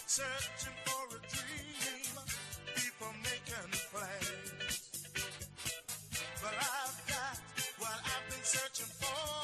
searching for a dream, people making plans. But I've got what I've been searching for.